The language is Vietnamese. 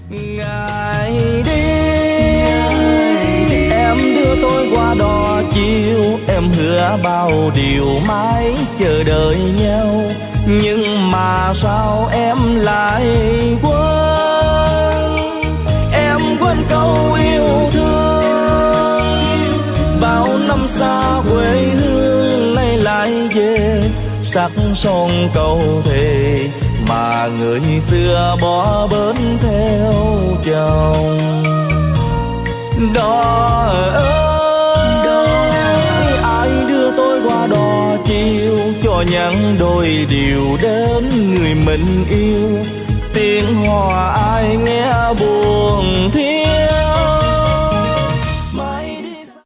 Ngày đêm em đưa tôi qua đò chiều, em hứa bao điều mãi chờ đợi nhau, nhưng mà sao em lại quên? Em quên câu yêu thương, bao năm xa quê hương nay lại về, sắc son câu thề mà người xưa bỏ bến theo chồng. Đò ơi, ai đưa tôi qua đò chiều, cho nhắn đôi điều đến người mình yêu, tiếng hò ai nghe buồn thiết.